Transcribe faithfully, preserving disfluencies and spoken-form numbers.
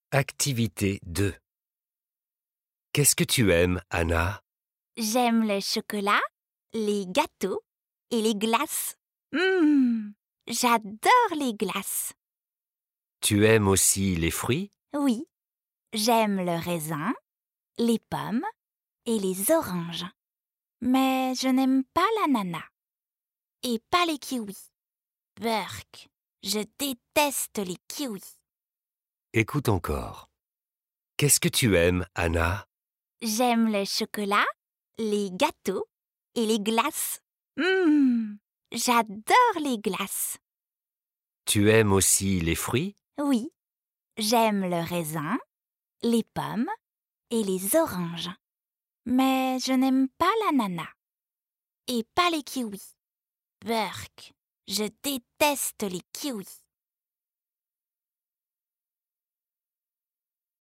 Activité deux. Qu'est-ce que tu aimes, Anna? J'aime le chocolat, les gâteaux et les glaces. Mmh, j'adore les glaces. Tu aimes aussi les fruits? Oui, j'aime le raisin, les pommes et les oranges. Mais je n'aime pas l'ananas et pas les kiwis. Burk, je déteste les kiwis. Écoute encore. Qu'est-ce que tu aimes, Anna? J'aime le chocolat, les gâteaux et les glaces. Mmh, j'adore les glaces. Tu aimes aussi les fruits? Oui, j'aime le raisin, les pommes et les oranges. Mais je n'aime pas l'ananas et pas les kiwis. Burk, je déteste les kiwis.